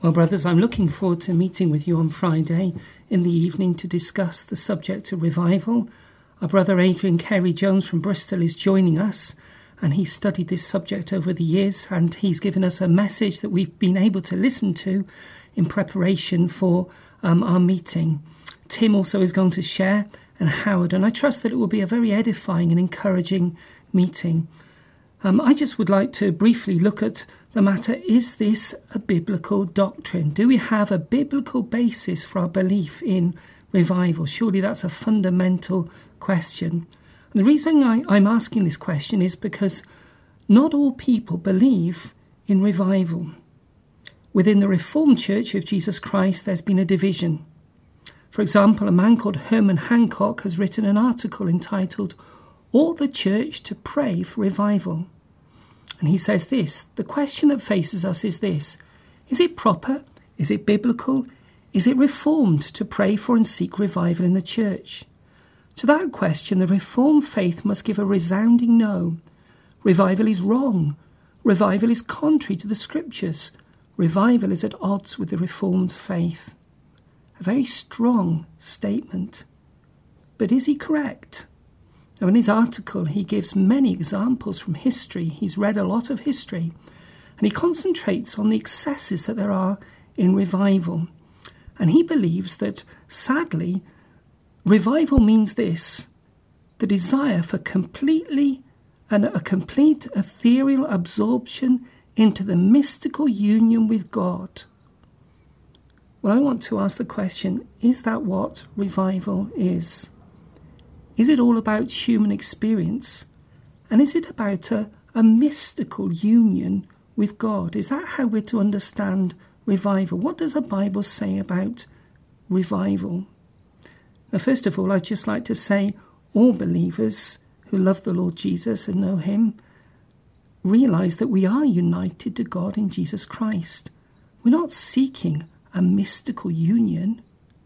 Well, brothers, I'm looking forward to meeting with you on Friday in the evening to discuss the subject of revival. Our brother Adrian Carey-Jones from Bristol is joining us, and he's studied this subject over the years, and he's given us a message that we've been able to listen to in preparation for our meeting. Tim also is going to share, and Howard, and I trust that it will be a very edifying and encouraging meeting. I just would like to briefly look at the matter, is this a biblical doctrine? Do we have a biblical basis for our belief in revival? Surely that's a fundamental question. And the reason I'm asking this question is because not all people believe in revival. Within the Reformed Church of Jesus Christ, there's been a division. For example, a man called Herman Hancock has written an article entitled, "Ought the Church to Pray for Revival?" And he says this: the question that faces us is this: is it proper? Is it biblical? Is it reformed to pray for and seek revival in the church? To that question, the Reformed faith must give a resounding no. Revival is wrong. Revival is contrary to the Scriptures. Revival is at odds with the Reformed faith. A very strong statement. But is he correct? Now, in his article, he gives many examples from history. He's read a lot of history, and he concentrates on the excesses that there are in revival. And he believes that, sadly, revival means this: the desire for a complete ethereal absorption into the mystical union with God. Well, I want to ask the question, is that what revival is? Is it all about human experience? And is it about a mystical union with God? Is that how we're to understand revival? What does the Bible say about revival? Now, first of all, I'd just like to say all believers who love the Lord Jesus and know him realize that we are united to God in Jesus Christ. We're not seeking a mystical union.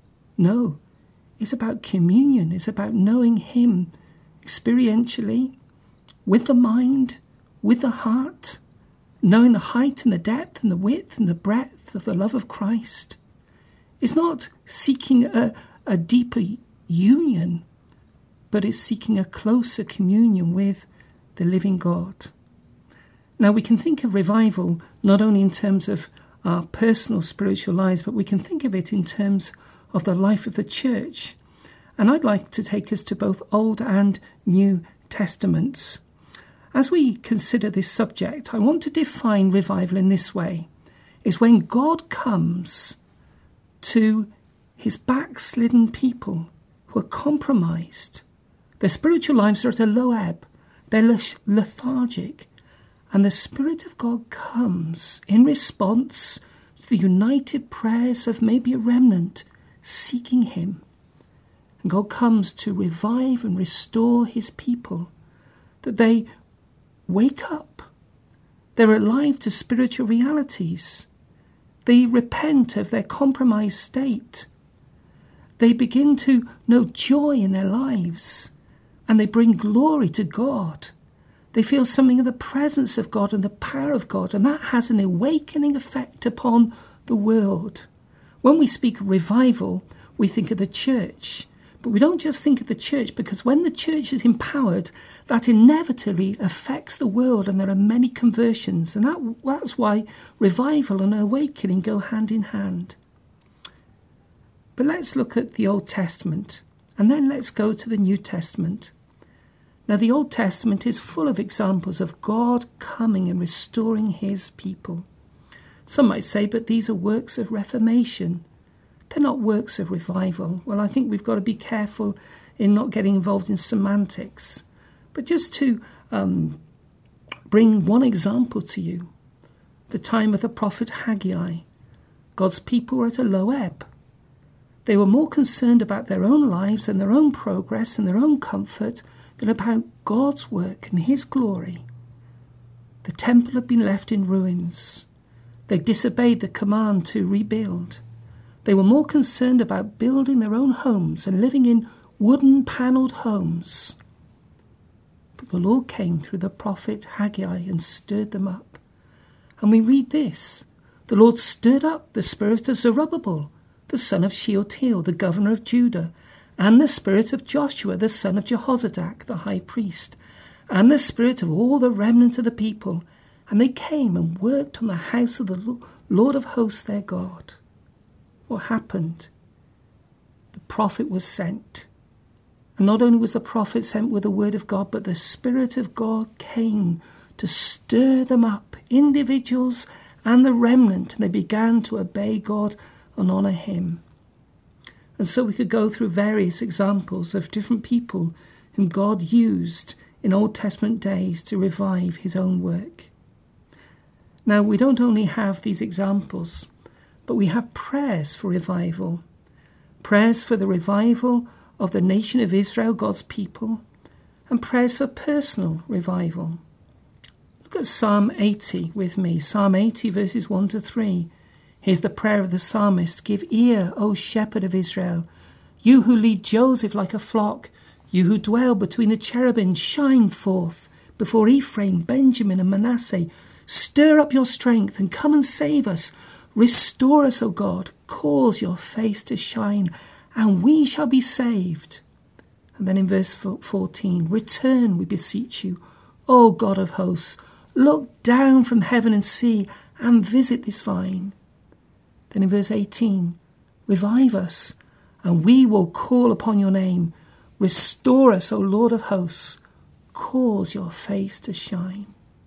No. It's about communion. It's about knowing him experientially, with the mind, with the heart, knowing the height and the depth and the width and the breadth of the love of Christ. It's not seeking a deeper union, but it's seeking a closer communion with the living God. Now, we can think of revival not only in terms of our personal spiritual lives, but we can think of it in terms of the life of the church. And I'd like to take us to both Old and New Testaments. As we consider this subject, I want to define revival in this way. It's when God comes to his backslidden people who are compromised. Their spiritual lives are at a low ebb. They're lethargic. And the Spirit of God comes in response to the united prayers of maybe a remnant seeking him. And God comes to revive and restore his people, that they wake up. They're alive to spiritual realities. They repent of their compromised state. They begin to know joy in their lives, and they bring glory to God. They feel something of the presence of God and the power of God, and that has an awakening effect upon the world. When we speak of revival, we think of the church. But we don't just think of the church, because when the church is empowered, that inevitably affects the world, and there are many conversions. And that's why revival and awakening go hand in hand. But let's look at the Old Testament, and then let's go to the New Testament. Now, the Old Testament is full of examples of God coming and restoring his people. Some might say, but these are works of reformation. They're not works of revival. Well, I think we've got to be careful in not getting involved in semantics. But just to bring one example to you, the time of the prophet Haggai, God's people were at a low ebb. They were more concerned about their own lives and their own progress and their own comfort than about God's work and his glory. The temple had been left in ruins. They disobeyed the command to rebuild. They were more concerned about building their own homes and living in wooden panelled homes. But the Lord came through the prophet Haggai and stirred them up. And we read this: The Lord stirred up the spirit of Zerubbabel, the son of Shealtiel, the governor of Judah, and the spirit of Joshua, the son of Jehozadak, the high priest, and the spirit of all the remnant of the people. And they came and worked on the house of the Lord of hosts their God. What happened? The prophet was sent. And not only was the prophet sent with the word of God, but the Spirit of God came to stir them up, individuals and the remnant, and they began to obey God and honour him. And so we could go through various examples of different people whom God used in Old Testament days to revive his own work. Now, we don't only have these examples, but we have prayers for revival. Prayers for the revival of the nation of Israel, God's people, and prayers for personal revival. Look at Psalm 80 with me. Psalm 80 verses 1 to 3. Here's the prayer of the psalmist. Give ear, O shepherd of Israel, you who lead Joseph like a flock, you who dwell between the cherubim, shine forth before Ephraim, Benjamin, and Manasseh. Stir up your strength and come and save us. Restore us, O God. Cause your face to shine, and we shall be saved. And then in verse 14, return, we beseech you, O God of hosts. Look down from heaven and see, and visit this vine. Then in verse 18, revive us, and we will call upon your name. Restore us, O Lord of hosts. Cause your face to shine.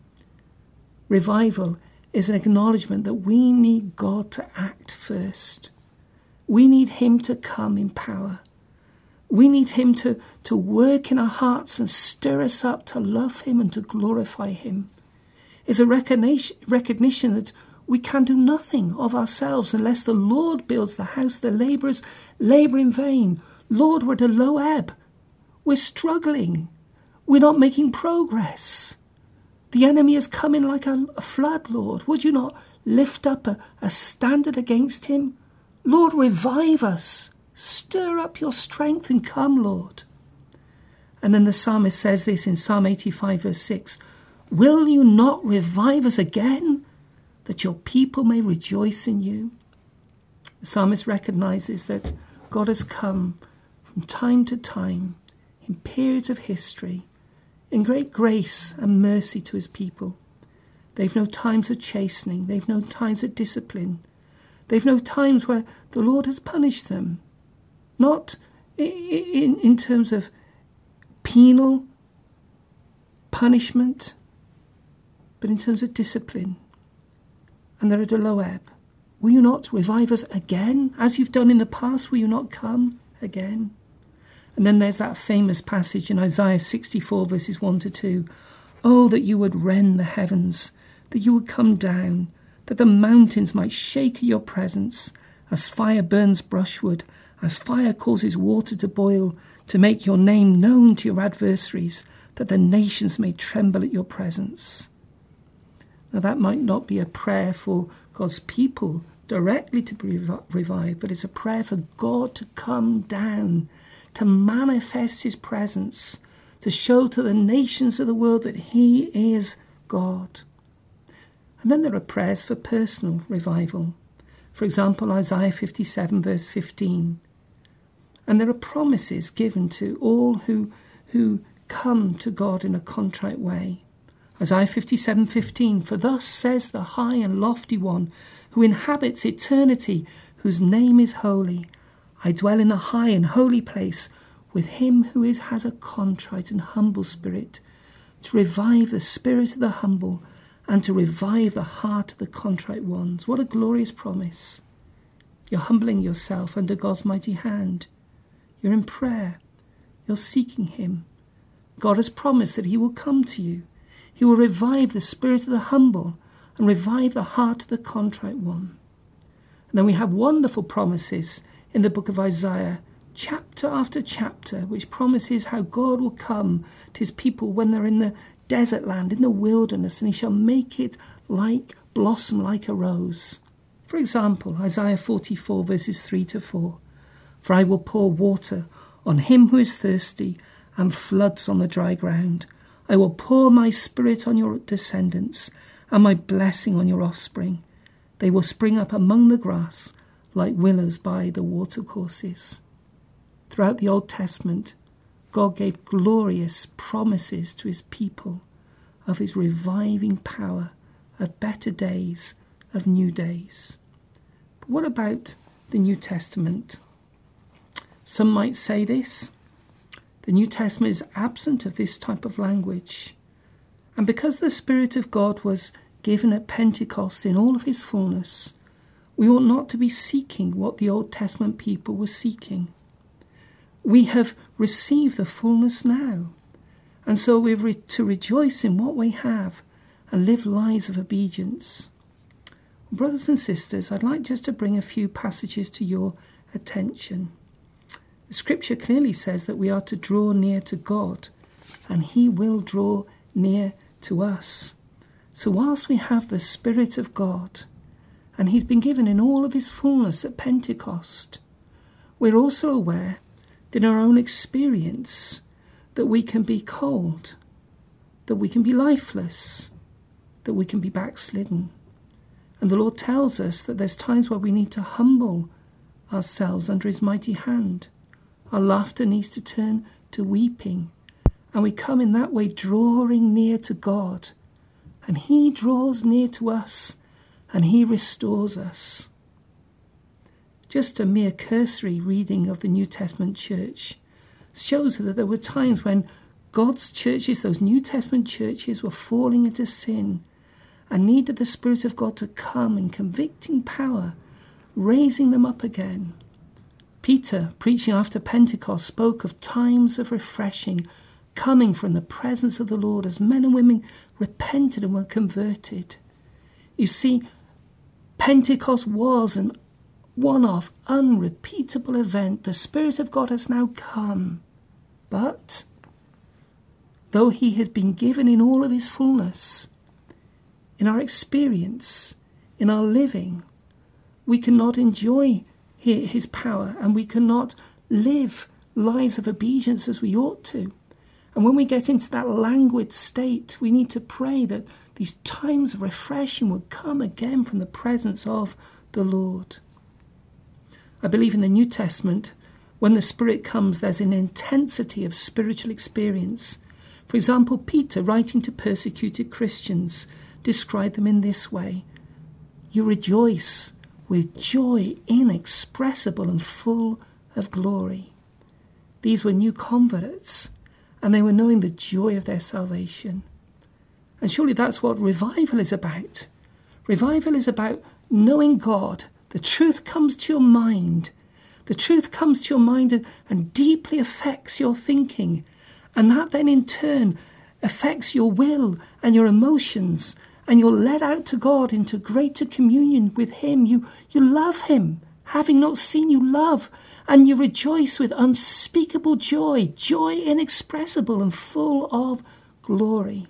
Revival is an acknowledgement that we need God to act first. We need him to come in power. We need him to work in our hearts and stir us up to love him and to glorify him. It's a recognition that we can do nothing of ourselves unless the Lord builds the house. The labourers labour in vain. Lord, we're at a low ebb. We're struggling. We're not making progress. The enemy is coming like a flood, Lord. Would you not lift up a standard against him? Lord, revive us. Stir up your strength and come, Lord. And then the psalmist says this in Psalm 85 verse 6. Will you not revive us again, that your people may rejoice in you? The psalmist recognizes that God has come from time to time in periods of history in great grace and mercy to his people. They've no times of chastening. They've no times of discipline. They've no times where the Lord has punished them. Not in terms of penal punishment, but in terms of discipline. And they're at a low ebb. Will you not revive us again? As you've done in the past, will you not come again? And then there's that famous passage in Isaiah 64 verses 1 to 2. Oh, that you would rend the heavens, that you would come down, that the mountains might shake at your presence, as fire burns brushwood, as fire causes water to boil, to make your name known to your adversaries, that the nations may tremble at your presence. Now that might not be a prayer for God's people directly to be revived, but it's a prayer for God to come down, to manifest his presence, to show to the nations of the world that he is God. And then there are prayers for personal revival. For example, Isaiah 57 verse 15. And there are promises given to all who come to God in a contrite way. Isaiah 57:15, for thus says the high and lofty one, who inhabits eternity, whose name is holy. I dwell in the high and holy place with him who has a contrite and humble spirit, to revive the spirit of the humble and to revive the heart of the contrite ones. What a glorious promise. You're humbling yourself under God's mighty hand. You're in prayer. You're seeking him. God has promised that he will come to you. He will revive the spirit of the humble and revive the heart of the contrite one. And then we have wonderful promises in the book of Isaiah, chapter after chapter, which promises how God will come to his people when they're in the desert land, in the wilderness, and he shall make it blossom like a rose. For example, Isaiah 44 verses 3 to 4. For I will pour water on him who is thirsty and floods on the dry ground. I will pour my spirit on your descendants and my blessing on your offspring. They will spring up among the grass like willows by the watercourses. Throughout the Old Testament, God gave glorious promises to his people of his reviving power, of better days, of new days. But what about the New Testament? Some might say this: the New Testament is absent of this type of language. And because the Spirit of God was given at Pentecost in all of his fullness, we ought not to be seeking what the Old Testament people were seeking. We have received the fullness now, and so we're to rejoice in what we have and live lives of obedience. Brothers and sisters, I'd like just to bring a few passages to your attention. The scripture clearly says that we are to draw near to God, and he will draw near to us. So whilst we have the Spirit of God, and he's been given in all of his fullness at Pentecost, we're also aware that in our own experience that we can be cold, that we can be lifeless, that we can be backslidden. And the Lord tells us that there's times where we need to humble ourselves under his mighty hand. Our laughter needs to turn to weeping. And we come in that way drawing near to God. And he draws near to us and he restores us. Just a mere cursory reading of the New Testament church shows that there were times when God's churches, those New Testament churches, were falling into sin and needed the Spirit of God to come in convicting power, raising them up again. Peter, preaching after Pentecost, spoke of times of refreshing coming from the presence of the Lord as men and women repented and were converted. You see, Pentecost was an one-off, unrepeatable event. The Spirit of God has now come. But though he has been given in all of his fullness, in our experience, in our living, we cannot enjoy his power, and we cannot live lives of obedience as we ought to. And when we get into that languid state, we need to pray that these times of refreshing would come again from the presence of the Lord. I believe in the New Testament, when the Spirit comes, there's an intensity of spiritual experience. For example, Peter, writing to persecuted Christians, described them in this way: you rejoice with joy inexpressible and full of glory. These were new converts, and they were knowing the joy of their salvation. And surely that's what revival is about. Revival is about knowing God. The truth comes to your mind. The truth comes to your mind and deeply affects your thinking. And that then in turn affects your will and your emotions. And you're led out to God into greater communion with him. You love him. Having not seen, you love. And you rejoice with unspeakable joy. Joy inexpressible and full of glory.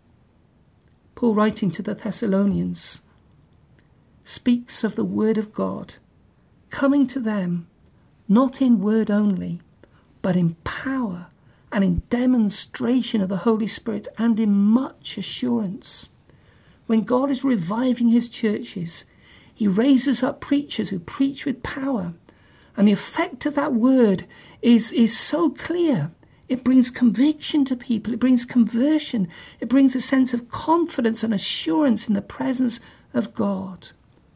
Paul, writing to the Thessalonians, speaks of the word of God coming to them, not in word only, but in power and in demonstration of the Holy Spirit and in much assurance. When God is reviving his churches, he raises up preachers who preach with power. And the effect of that word is so clear. It brings conviction to people. It brings conversion. It brings a sense of confidence and assurance in the presence of God.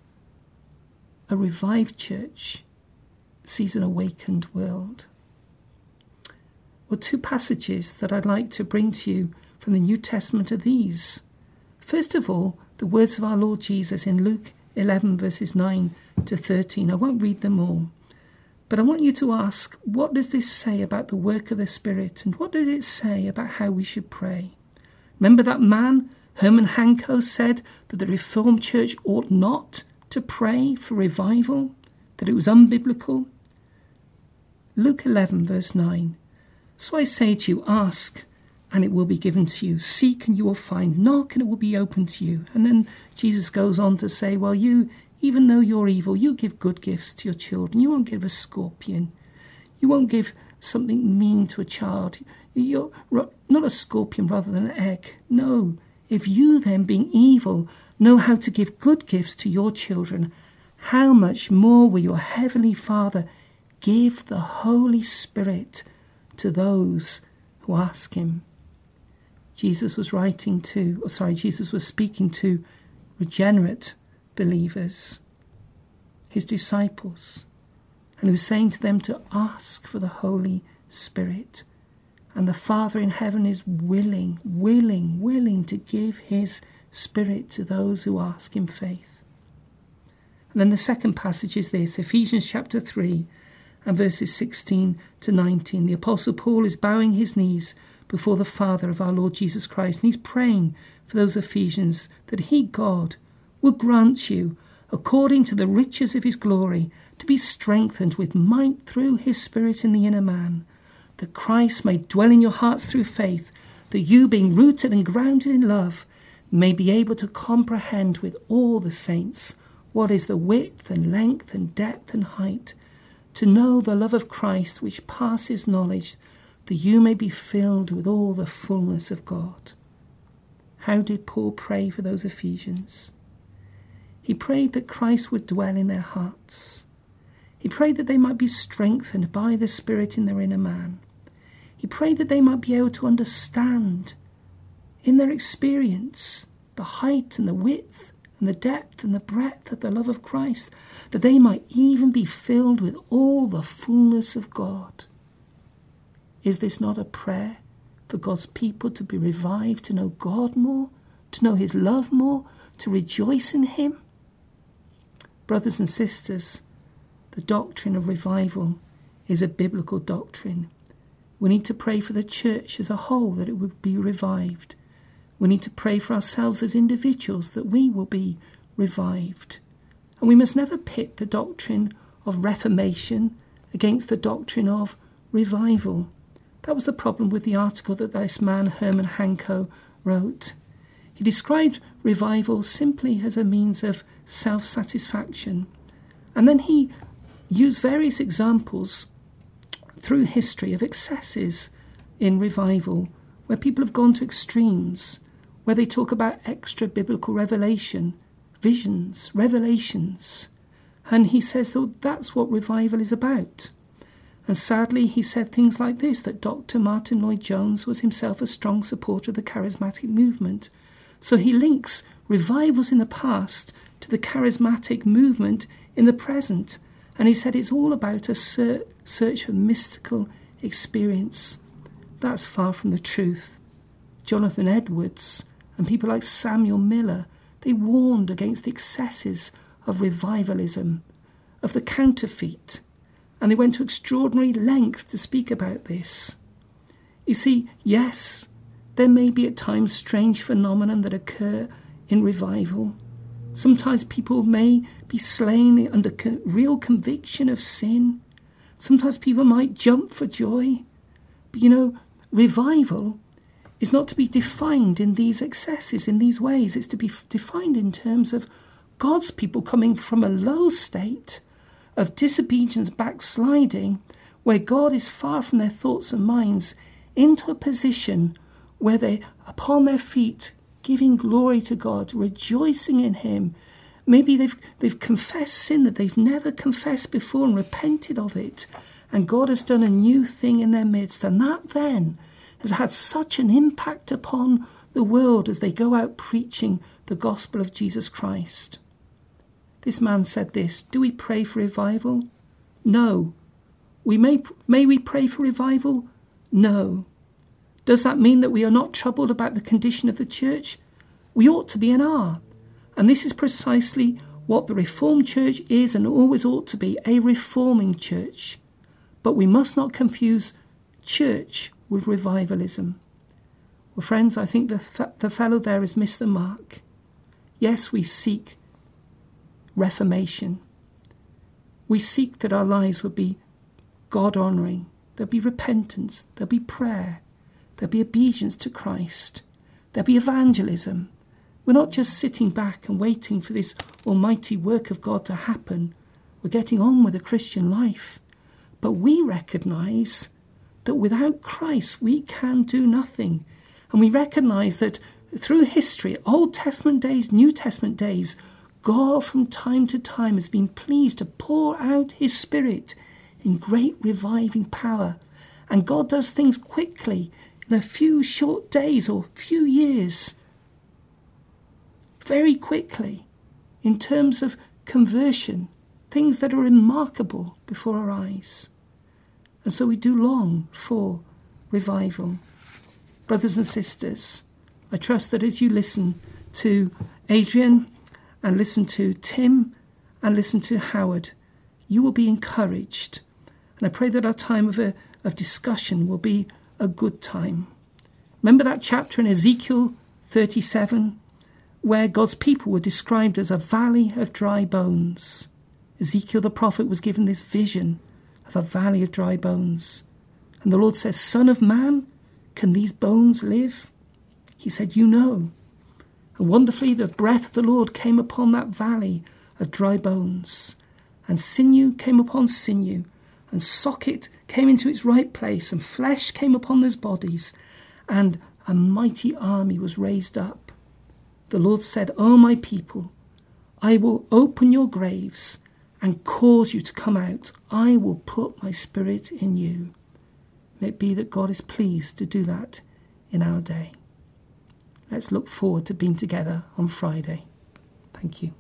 A revived church sees an awakened world. Well, two passages that I'd like to bring to you from the New Testament are these. First of all, the words of our Lord Jesus in Luke 11 verses 9 to 13. I won't read them all, but I want you to ask, what does this say about the work of the Spirit, and what does it say about how we should pray? Remember that man, Herman Hanko, said that the Reformed Church ought not to pray for revival, that it was unbiblical? Luke 11 verse 9. So I say to you, ask, and it will be given to you. Seek, and you will find. Knock, and it will be open to you. And then Jesus goes on to say, well, you, even though you're evil, you give good gifts to your children. You won't give a scorpion. You won't give something mean to a child. You're not a scorpion rather than an egg. No. If you then, being evil, know how to give good gifts to your children, how much more will your Heavenly Father give the Holy Spirit to those who ask him? Jesus was speaking to regenerate believers, his disciples, and he was saying to them to ask for the Holy Spirit. And the Father in heaven is willing to give his Spirit to those who ask in faith. And then the second passage is this, Ephesians chapter 3 and verses 16 to 19. The Apostle Paul is bowing his knees before the Father of our Lord Jesus Christ, and he's praying for those Ephesians that he, God, will grant you, according to the riches of his glory, to be strengthened with might through his Spirit in the inner man, that Christ may dwell in your hearts through faith, that you, being rooted and grounded in love, may be able to comprehend with all the saints what is the width and length and depth and height, to know the love of Christ which passes knowledge, that you may be filled with all the fullness of God. How did Paul pray for those Ephesians? He prayed that Christ would dwell in their hearts. He prayed that they might be strengthened by the Spirit in their inner man. He prayed that they might be able to understand in their experience the height and the width and the depth and the breadth of the love of Christ, that they might even be filled with all the fullness of God. Is this not a prayer for God's people to be revived, to know God more, to know his love more, to rejoice in him? Brothers and sisters, the doctrine of revival is a biblical doctrine. We need to pray for the church as a whole that it would be revived. We need to pray for ourselves as individuals that we will be revived. And we must never pit the doctrine of reformation against the doctrine of revival. That was the problem with the article that this man, Herman Hanko, wrote. He described revival simply as a means of self-satisfaction. And then he used various examples through history of excesses in revival, where people have gone to extremes, where they talk about extra biblical revelation, visions, revelations. And he says that that's what revival is about. And sadly, he said things like this, that Dr. Martin Lloyd-Jones was himself a strong supporter of the charismatic movement. So he links revivals in the past to the charismatic movement in the present. And he said it's all about a search for mystical experience. That's far from the truth. Jonathan Edwards and people like Samuel Miller, they warned against the excesses of revivalism, of the counterfeit, and they went to extraordinary length to speak about this. You see, yes, there may be at times strange phenomena that occur in revival. Sometimes people may be slain under real conviction of sin. Sometimes people might jump for joy. But revival is not to be defined in these excesses, in these ways. It's to be defined in terms of God's people coming from a low state of disobedience, backsliding, where God is far from their thoughts and minds, into a position where they, upon their feet, giving glory to God, rejoicing in him. Maybe they've confessed sin that they've never confessed before and repented of it, and God has done a new thing in their midst, and that then has had such an impact upon the world as they go out preaching the gospel of Jesus Christ. This man said this, do we pray for revival? No. May we pray for revival? No. Does that mean that we are not troubled about the condition of the church? We ought to be and are. And this is precisely what the Reformed Church is and always ought to be, a reforming church. But we must not confuse church with revivalism. Well, friends, I think the fellow there has missed the mark. Yes, we seek reformation. We seek that our lives would be God-honouring. There'll be repentance. There'll be prayer. There'll be obedience to Christ. There'll be evangelism. We're not just sitting back and waiting for this almighty work of God to happen. We're getting on with the Christian life. But we recognise that without Christ we can do nothing. And we recognise that through history, Old Testament days, New Testament days, God from time to time has been pleased to pour out his Spirit in great reviving power. And God does things quickly, in a few short days or few years. Very quickly, in terms of conversion, things that are remarkable before our eyes. And so we do long for revival. Brothers and sisters, I trust that as you listen to Adrian and listen to Tim and listen to Howard, you will be encouraged. And I pray that our time of discussion will be a good time. Remember that chapter in Ezekiel 37 where God's people were described as a valley of dry bones. Ezekiel the prophet was given this vision of a valley of dry bones. And the Lord says, Son of man, can these bones live? He said, you know. And wonderfully, the breath of the Lord came upon that valley of dry bones. And sinew came upon sinew. And socket came into its right place. And flesh came upon those bodies. And a mighty army was raised up. The Lord said, O my people, I will open your graves and cause you to come out. I will put my Spirit in you. May it be that God is pleased to do that in our day. Let's look forward to being together on Friday. Thank you.